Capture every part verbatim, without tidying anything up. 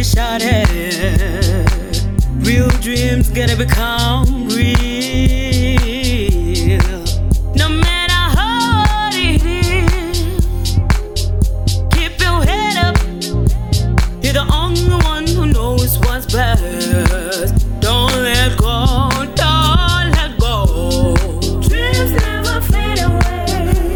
shot at it. Real dreams gotta become real. No matter how hard it is, keep your head up. You're the only one who knows what's best. Don't let go, don't let go. Dreams never fade away,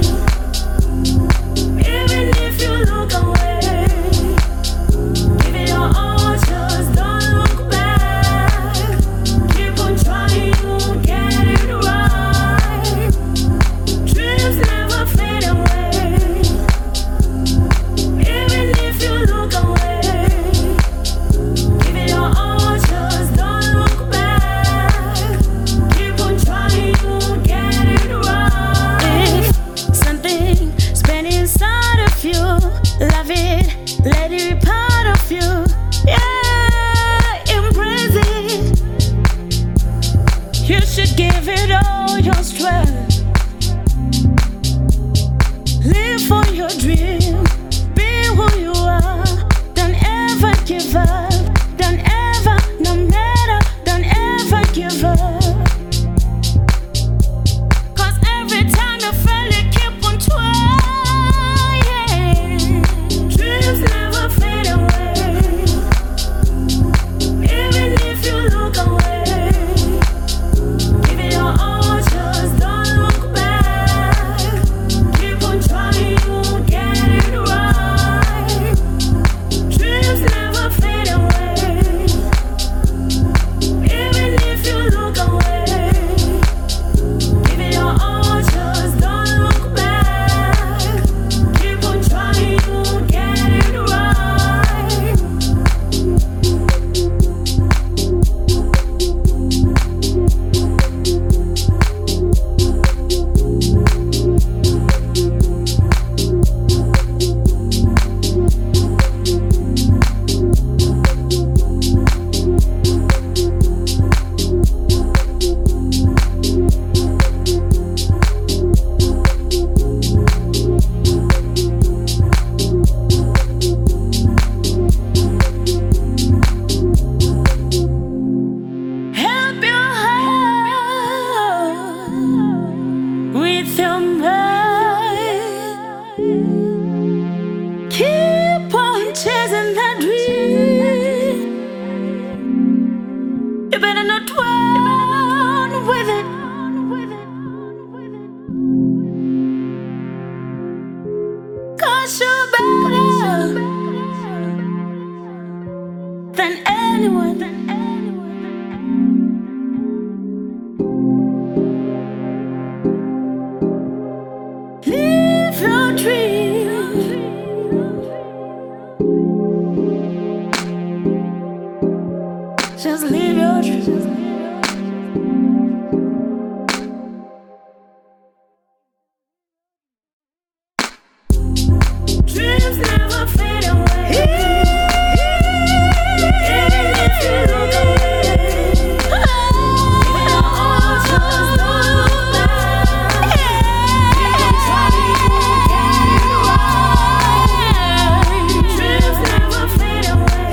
even if you look away. Give it your all, just don't look back. Keep on trying, you'll get it right. Dreams never fade away, even if you look away. Give it your all, just don't look back. Keep on trying, you'll get it right. If something's been inside of you, love it, let it be part of you. Yeah, embrace it. You should give it all your strength. Live for your dream, be who you are. Don't ever give up, don't ever, no matter, don't ever give up. Cause every time you fail, you keep on trying. Dreams never fade away, even if you look away. Give it your all, just don't look back. Keep on trying, you'll get it right. Dreams never fade away, even if you look away. Give it your all, just don't look back. Keep on trying, you'll get it right. Help your heart with your mind. Keep on chasing that dream. You better not run with it. Cause you're better than anyone. Live your dream. Just live your dream. Dreams never fade away, even if you look away. Give it your all, just don't look back. Keep on trying, you'll get it right. Dreams never fade away,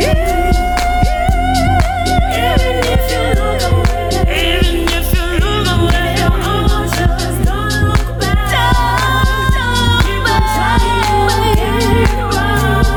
even if you look away. Even if you look away, give it your all, just don't look back. Keep on trying, you'll get it right.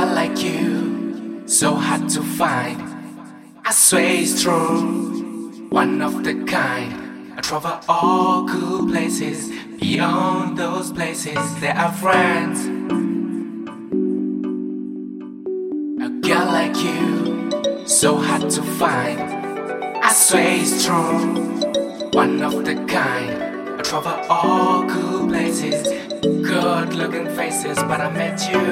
girl like you, so hard to find. I swear it's true, one of the kind. I travel all cool places, beyond those places there are friends. A girl like you, so hard to find. I swear it's true, one of the kind. I travel all cool places, good looking faces, but I met you.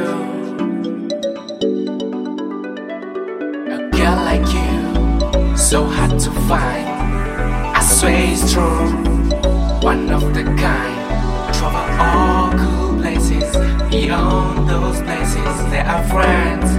A girl like you, so hard to find. I swear it's true, one of the kind. I travel all cool places, beyond those places there are friends.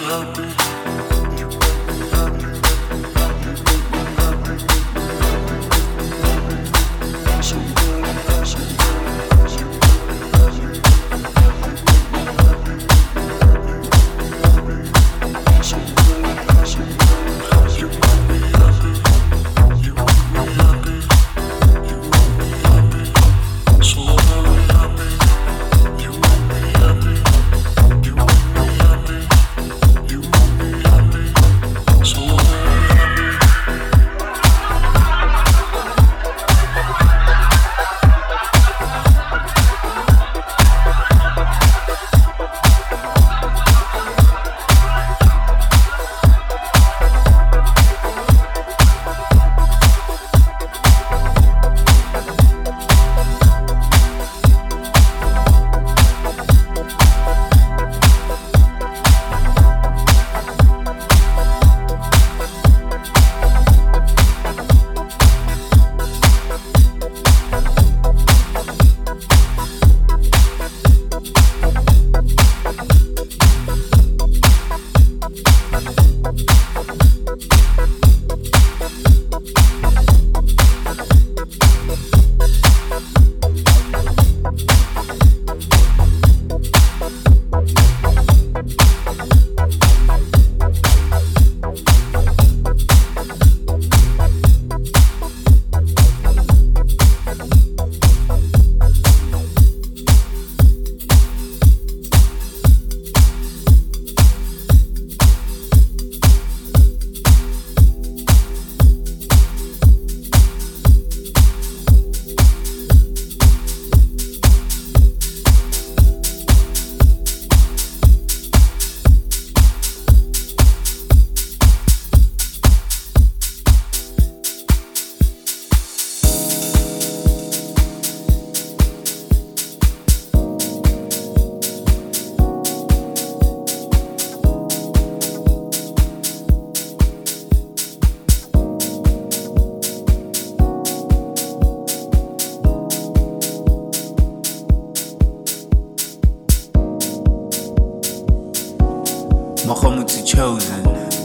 Mahomet's chosen.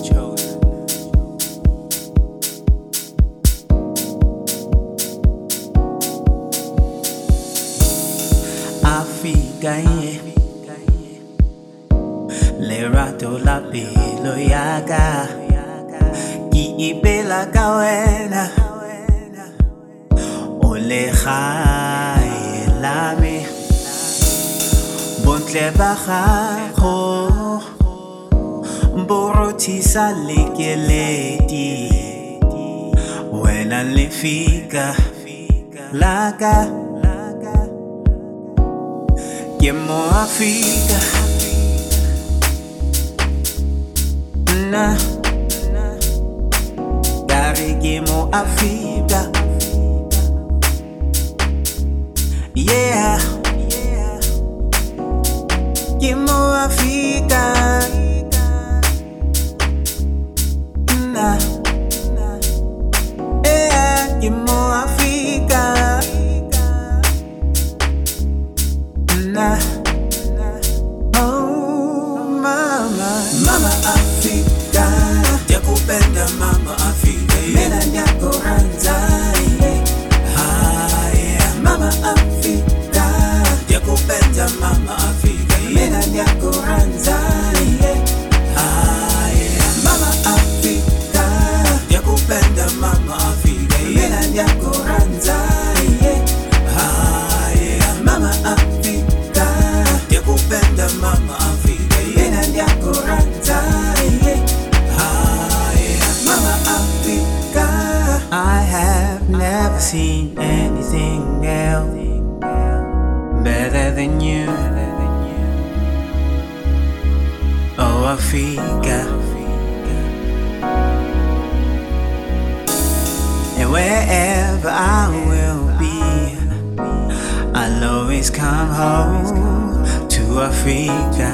Afigaye le rato la pelo yaga ki ibela kawena ole khaye lami bontle bago borotisa lekeleti wena lefika laka Yemo Africa Na Gary Yemo Africa Yeah Yemo Africa Na Yeah Yemo Africa Na Oh mama Mama Africa Yakupenda mama Africa Mena nyako ranzai Haya Mama Africa Yakupenda mama Africa Mena nyako ranzai Haya Mama Africa Yakupenda mama Africa Mena nyako ranzai Haya Mama Africa Yakupenda mama Africa Yena nyako ranzai Haya Mama Africa I have never seen anything else better than you Oh Africa And wherever I will be I'll always come home to Africa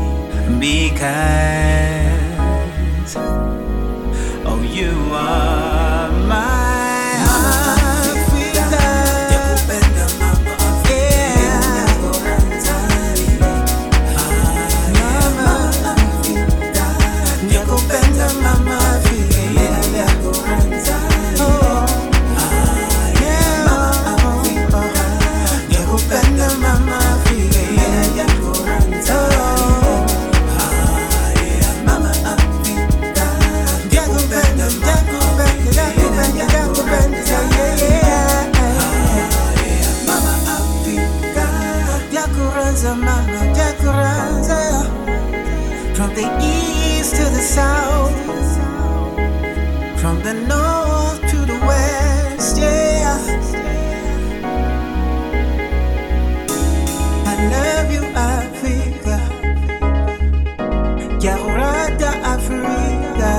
because oh you are my Africa. Yeah. Mama Africa. Rada Africa,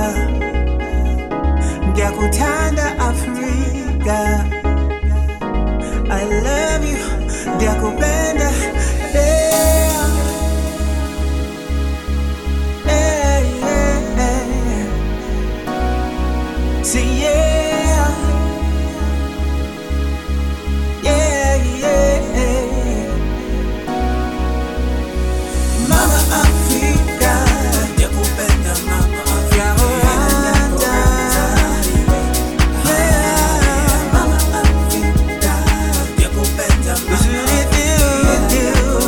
Diakutanda Africa. I love you, Diakupenda. Yeah. Yeah, yeah, yeah. Say yeah. Yeah, yeah. Mama Africa, Diakupenda Mama Africa. Yeah, Mama Africa, Diakupenda Mama Africa.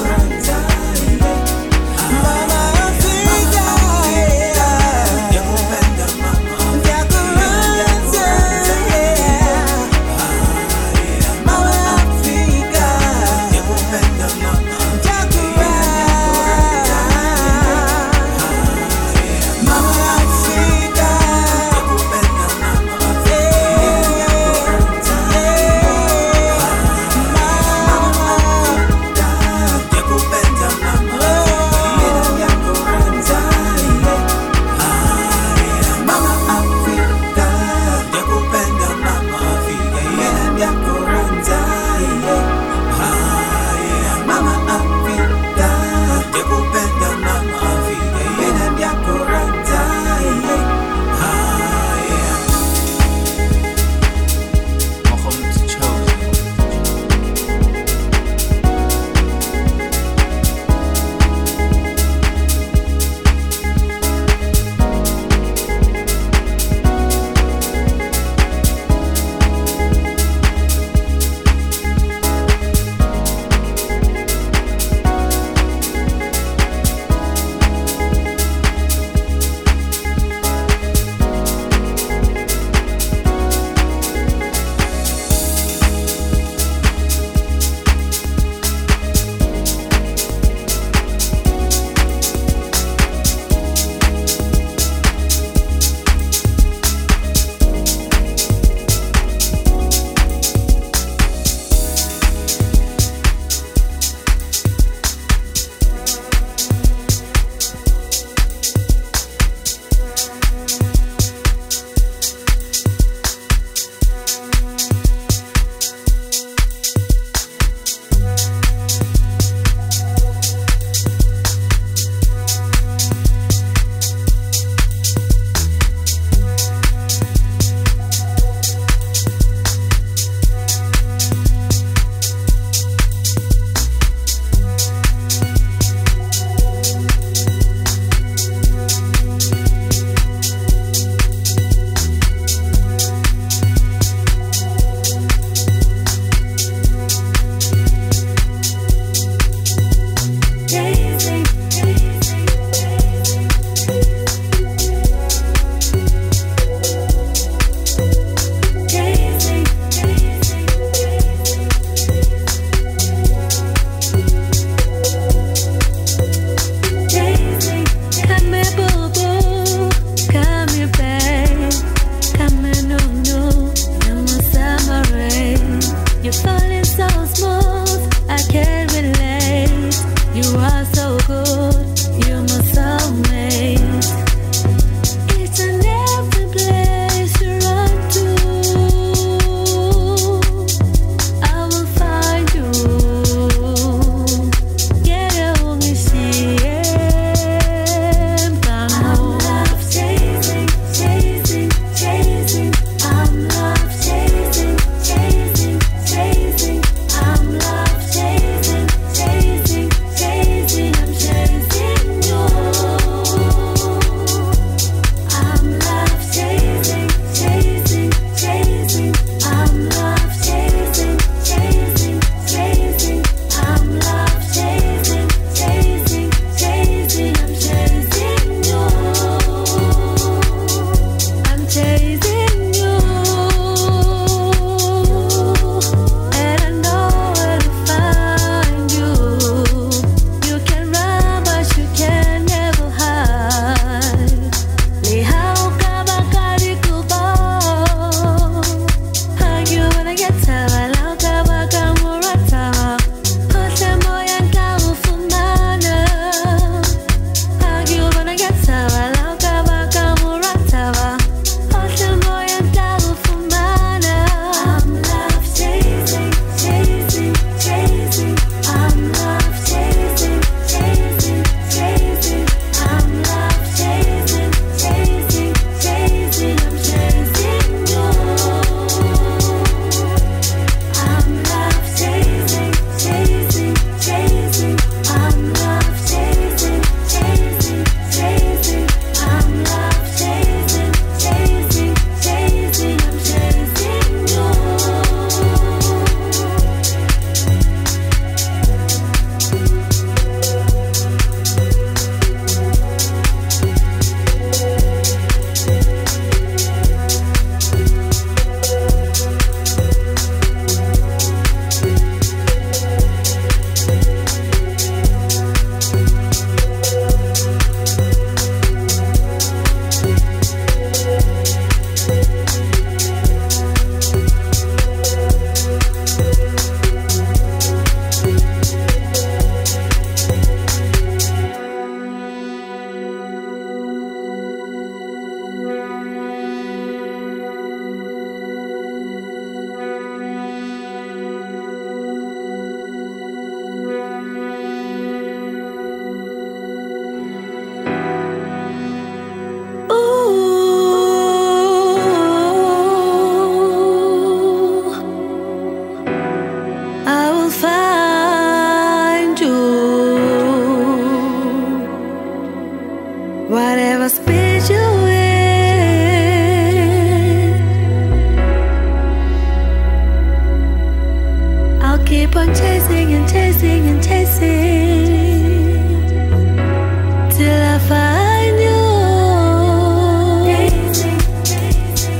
on chasing and chasing and chasing till I find you. Chasing, chasing,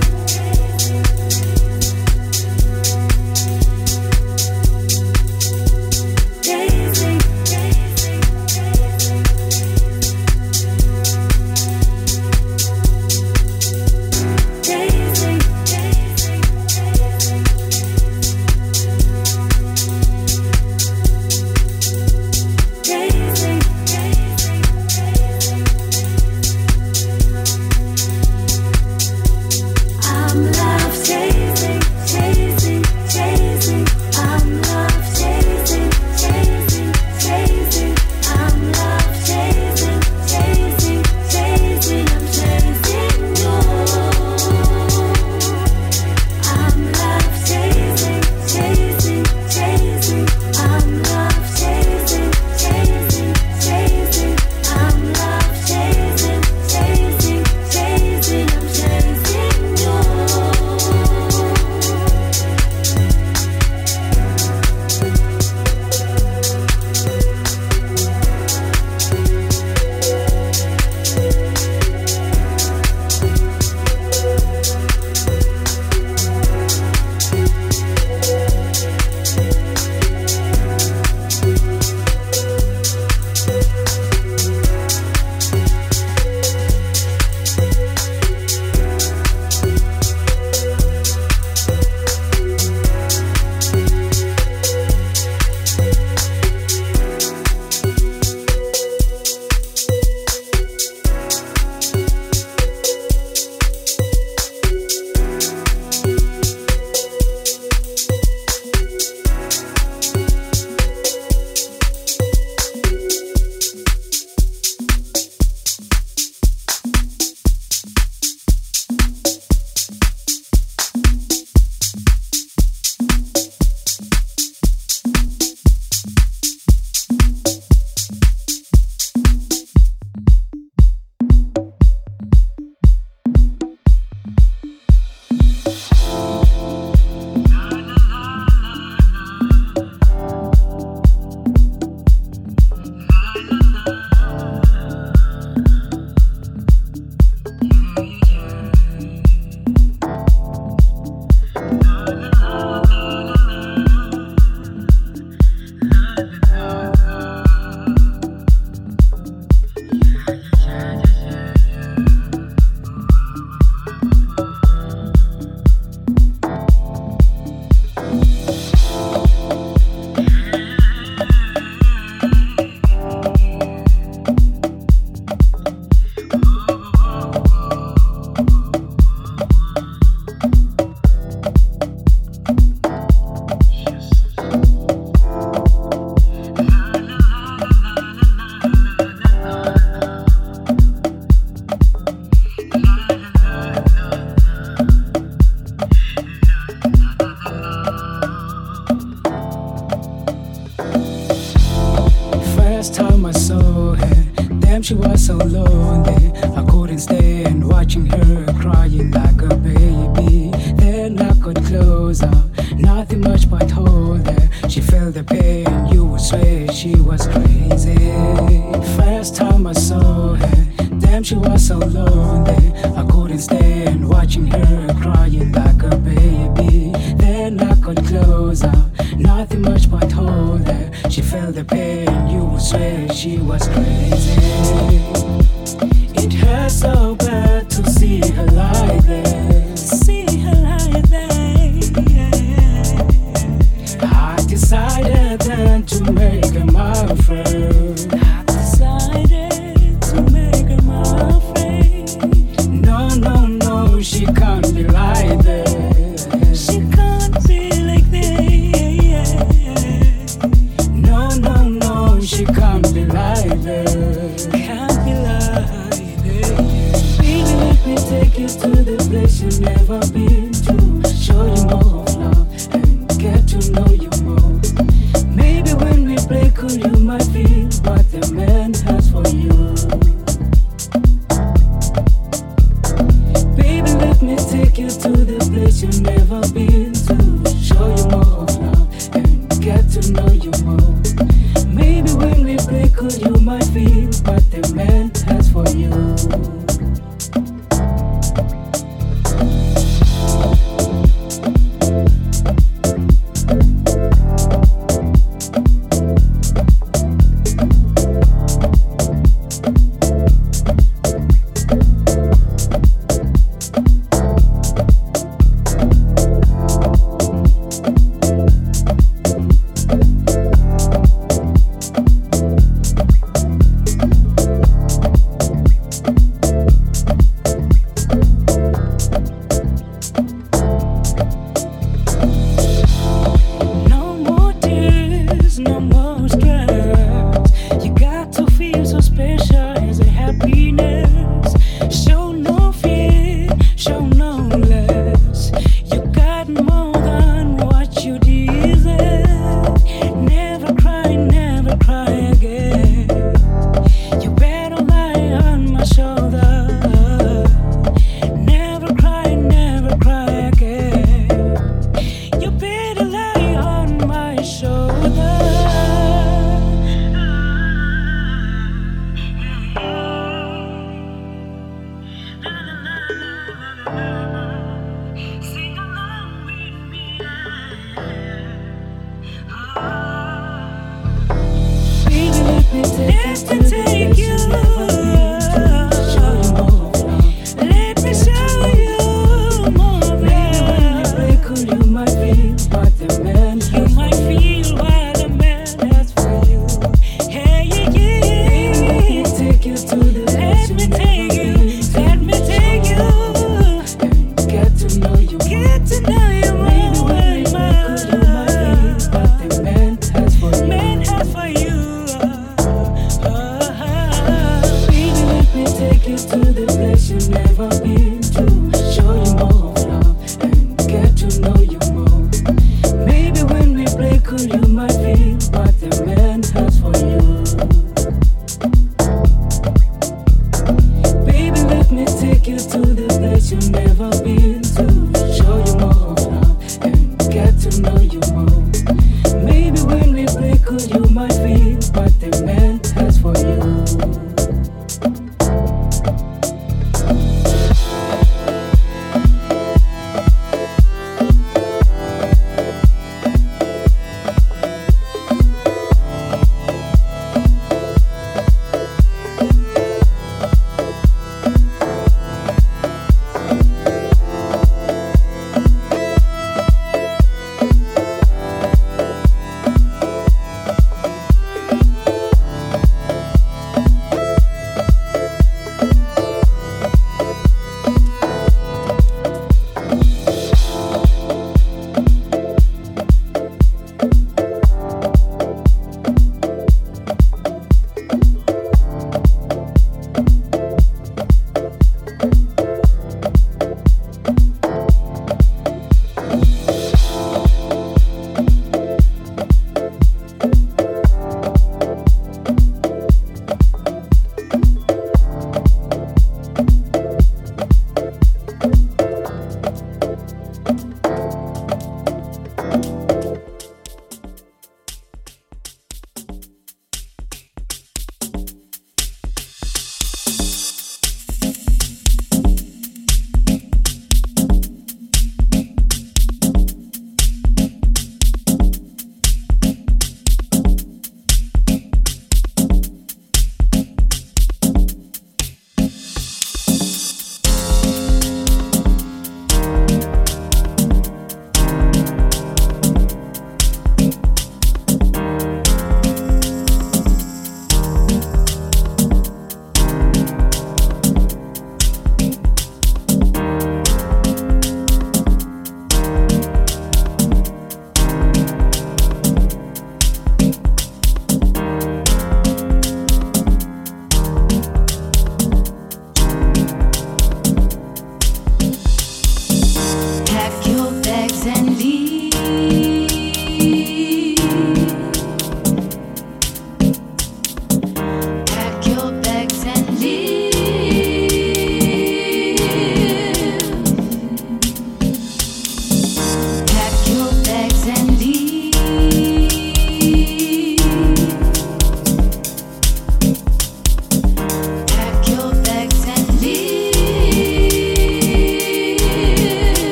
chasing, chasing, chasing, I'm love chasing, chasing, chasing. I'm love chasing, chasing, chasing. I'm love chasing, chasing, chasing. I'm chasing you. I'm love chasing, chasing, chasing. I'm love chasing, chasing, chasing. I'm love chasing, chasing, chasing. I'm chasing you. First time I saw her, damn, she was so lonely. I couldn't stand watching her crying like a baby. Then I got closer, nothing much but hold her. She felt the pain, you would swear she was crazy. First time I saw her, damn, she was so lonely. I couldn't stand watching her crying like a baby. Then I got closer, nothing much but hold her. She felt the pain, you would swear she was crazy. It hurts so bad to see her like that. See her like that. I decided then to make her my friend. I decided to make her my friend. No, no, no, she can't be like that. She can't be like that. No, no, no, she can't be like that. Can't be like that. Baby, let me take you to the place you've never been to. Show you more of love and get to know you more. Maybe when we break cool, you might feel what the man has for you. Baby, let me take you to the place you've never been to. Show you more of love and get to know might feel what the man has for you.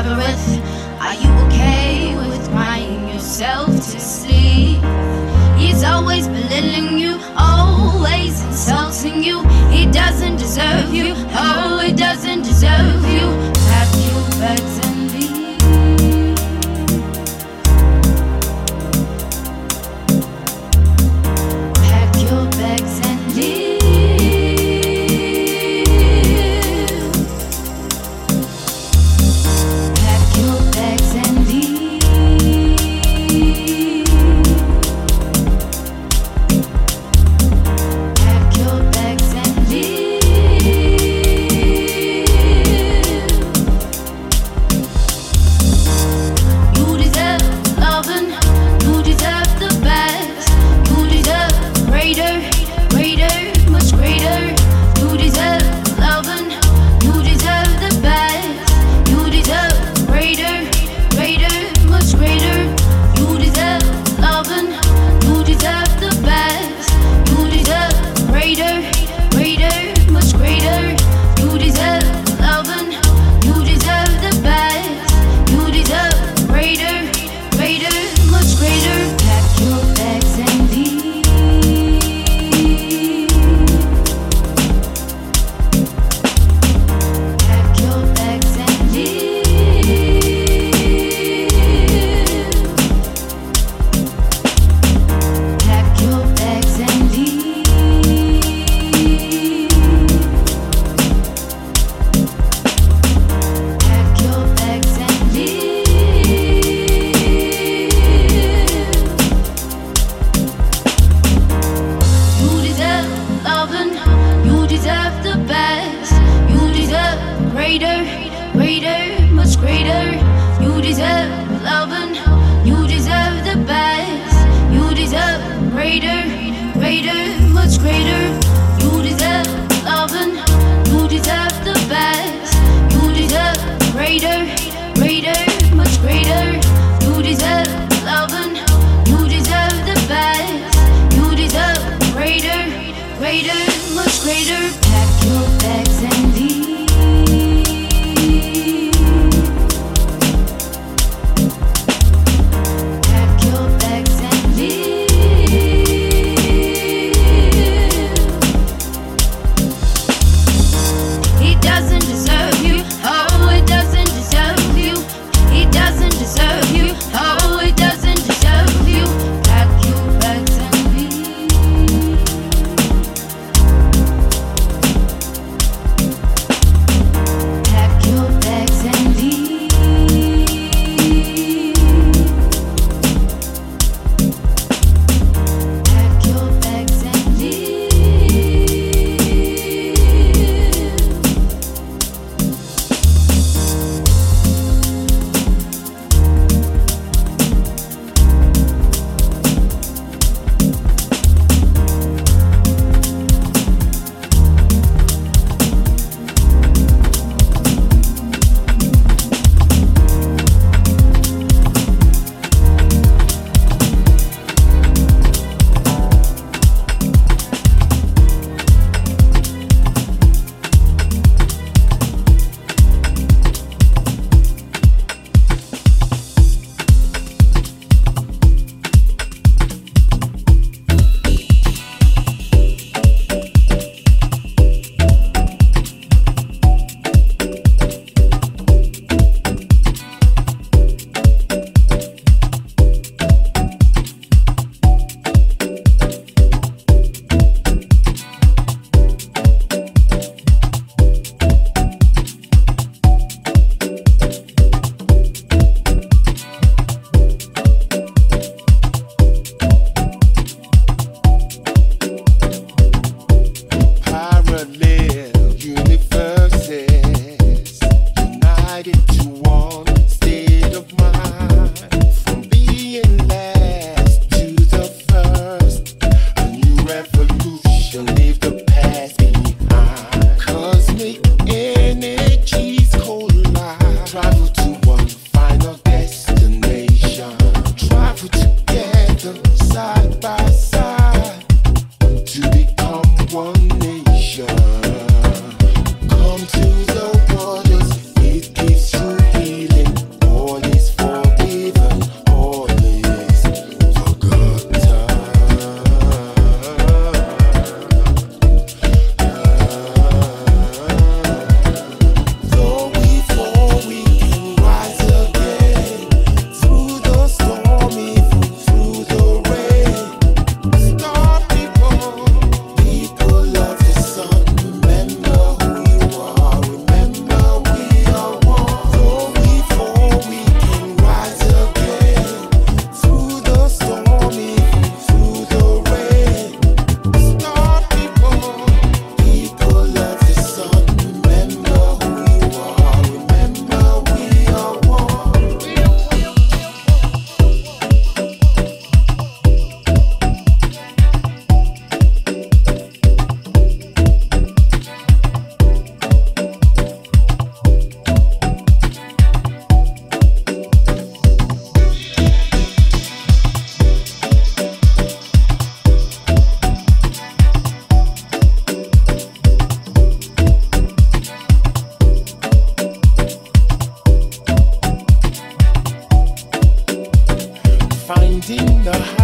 Everett, are you okay with crying yourself to sleep? He's always belittling you, always insulting you. He doesn't deserve you, oh, he doesn't deserve you. Pack your bags and leave. Pack your bags and leave. Pack your bags and leave. Pack your bags and leave. You deserve loving, you deserve the best. You deserve greater, greater, much greater. You deserve loving, you deserve the best. You deserve greater, greater, much greater. You deserve loving, you deserve the best. You deserve greater, greater, much greater. You deserve loving, you deserve the best. You deserve greater, greater, much greater. Pack your bags and leave. Pack your bags and leave. Pack your bags and leave. Pack your bags and leave. You deserve loving, you deserve the best. You deserve greater, greater, much greater. You deserve loving, you deserve the best. You deserve greater, greater, much greater. You deserve loving, you deserve the best. You deserve greater, greater, much greater. You deserve loving, you deserve the best. You deserve greater, greater, much greater. Pack your bags and leave. Pack your bags and leave. in the